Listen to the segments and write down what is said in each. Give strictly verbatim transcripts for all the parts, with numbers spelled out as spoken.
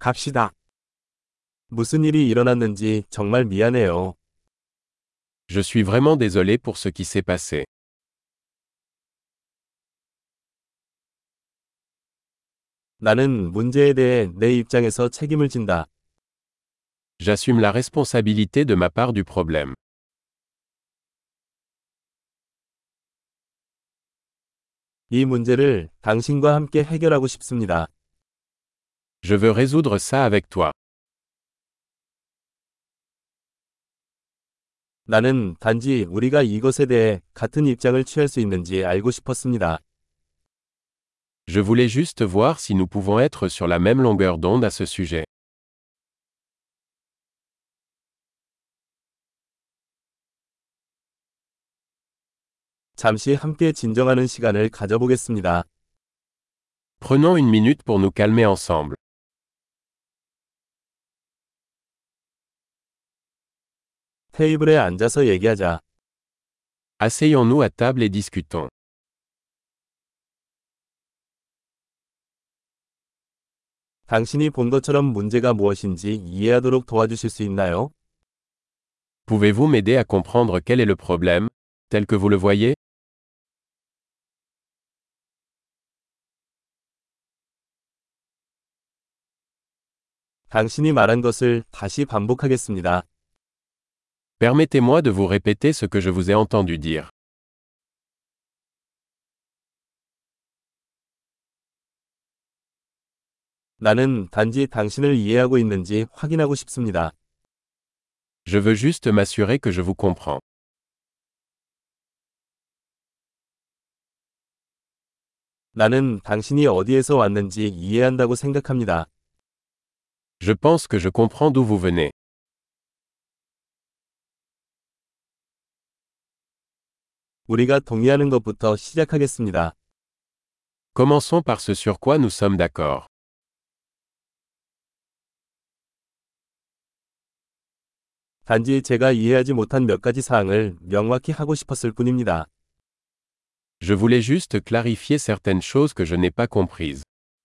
갑시다. 무슨 일이 일어났는지 정말 미안해요. Je suis vraiment désolé pour ce qui s'est passé. 나는 문제에 대해 내 입장에서 책임을 진다. J'assume la responsabilité de ma part du problème. 이 문제를 당신과 함께 해결하고 싶습니다. Je veux résoudre ça avec toi. 나는 단지 우리가 이것에 대해 같은 입장을 취할 수 있는지 알고 싶었습니다. Je voulais juste voir si nous pouvons être sur la même longueur d'onde à ce sujet. 잠시 함께 진정하는 시간을 가져보겠습니다. Prenons une minute pour nous calmer ensemble. 테이블에 앉아서 얘기하자. Asseyons-nous à table et discutons. 당신이 본 것처럼 문제가 무엇인지 이해하도록 도와주실 수 있나요? Pouvez-vous m'aider à comprendre quel est le problème, tel que vous le voyez? 당신이 말한 것을 다시 반복하겠습니다. Permettez-moi de vous répéter ce que je vous ai entendu dire. 나는 단지 당신을 이해하고 있는지 확인하고 싶습니다. Je veux juste m'assurer que je vous comprends. 나는 당신이 어디에서 왔는지 이해한다고 생각합니다. Je pense que je comprends d'où vous venez. 우리가 동의하는 것부터 시작하겠습니다. Commençons par ce sur quoi nous sommes d'accord. 단지 제가 이해하지 못한 몇 가지 사항을 명확히 하고 싶었을 뿐입니다. Je voulais juste clarifier certaines choses que je n'ai pas comprises.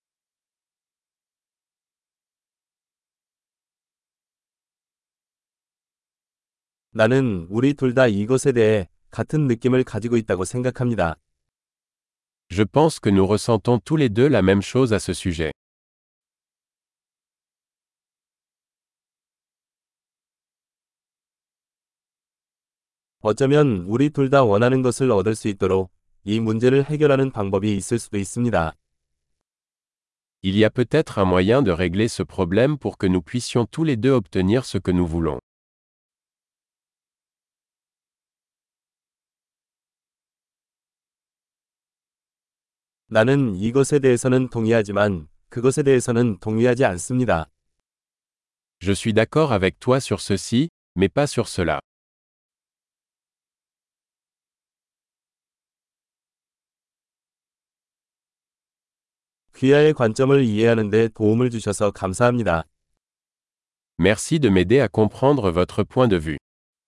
나는 우리 둘 다 이것에 대해 같은 느낌을 가지고 있다고 생각합니다. Je pense que nous ressentons tous les deux la même chose à ce sujet. 어쩌면 우리 둘 다 원하는 것을 얻을 수 있도록 이 문제를 해결하는 방법이 있을 수도 있습니다. Il y a peut-être un moyen de régler ce problème pour que nous puissions tous les deux obtenir ce que nous voulons. 나는 이것에 대해서는 동의하지만 그것에 대해서는 동의하지 않습니다. Je suis d'accord avec toi sur ceci, mais pas sur cela. 귀하의 관점을 이해하는 데 도움을 주셔서 감사합니다. Merci de m'aider à comprendre votre point de vue.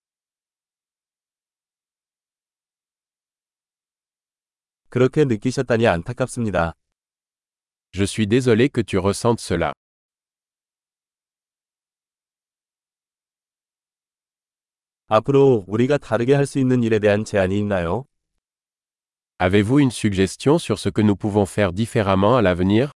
그렇게 느끼셨다니 안타깝습니다. Je suis désolé que tu ressentes cela. 앞으로 우리가 다르게 할 수 있는 일에 대한 제안이 있나요? Avez-vous une suggestion sur ce que nous pouvons faire différemment à l'avenir?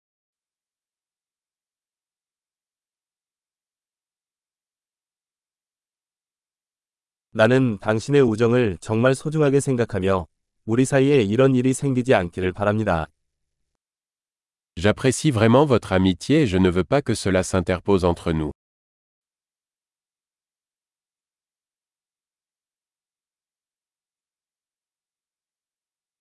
나는 당신의 우정을 정말 소중하게 생각하며 우리 사이에 이런 일이 생기지 않기를 바랍니다. J'apprécie vraiment votre amitié et je ne veux pas que cela s'interpose entre nous.